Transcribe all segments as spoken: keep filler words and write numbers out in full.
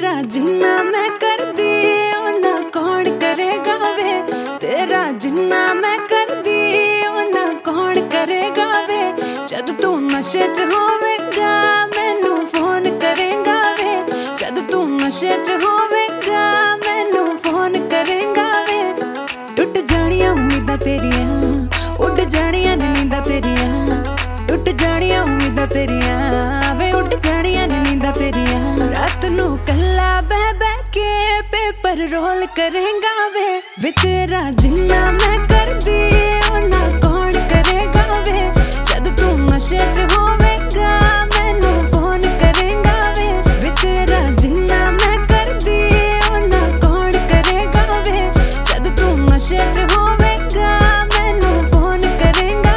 तेरा जिन्ना मैं कर दी ओना कौन करेगा वे। तेरा जिन्ना मैं कर दी ओना कौन करेगा वे। जद तू नशे च होवेगा मैनू फोन करेगा वे। जद तू नशे च होवेगा मैनू फोन करेगा वे। टुट जानियां उम्मीदां तेरियां, उड़ जानियां नींदां तेरियां। टुट जानियां उम्मीदां तेरियां वे, उड़ जानियां नींदां तेरियां। रात नू कल्ला बह बह के पेपर रोल करेगा वे। वे तेरा जिन्ना मैं कर दी ओना कौन करेगा वे। जद तू नशे च होवेगा मैनू फोन करेगा वे। वे तेरा जिन्ना मैं कर दी ओना कौन करेगा वे। जद तू नशे च होवेगा मैनू फोन करेगा।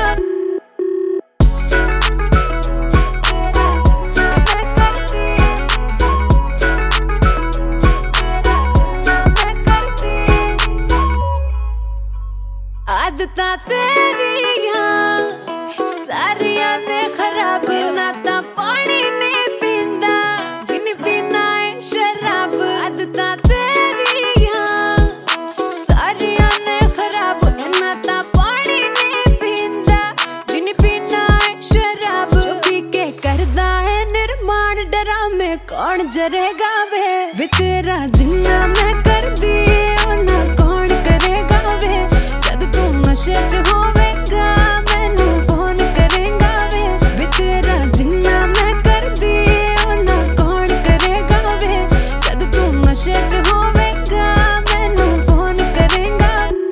आदतां तेरियां सारियां ने खराब, ना तां पानी नहीं पींदा जिन पीना है शराब। आदतां तेरियां सारियां ने खराब, ना तां पानी नहीं पींदा जिन पीना है शराब। जो पी के करदा है निर्माण डरामे कौन जरेगा वे। वे तेरा जिन्ना मैं कर दी ओना कौन करेगा वे। जद तू नशे च होवेगा मैनू फोन करेगा वे। वे तेरा जिन्ना मैं कर दी ओना कौन करेगा वे। जद तू नशे च होवेगा मैनू फोन करेगा।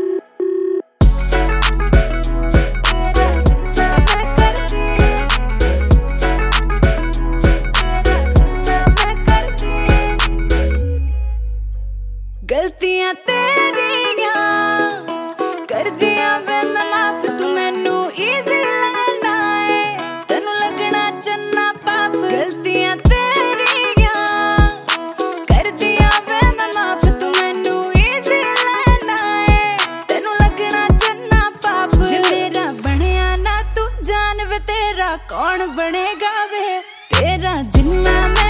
गलतियां तेरियां कर दिया वे मैं माफ, तू मैनू इजी लगना है तेनू लगना चन्ना पाप। गलतियां तेरियां कर दिया वे मैं माफ, तू मैनू इजी लगना है तेनू लगना चन्ना पाप। जे मेरा बनिया ना तू जान वे तेरा कौन बनेगा वे। तेरा जिन्ना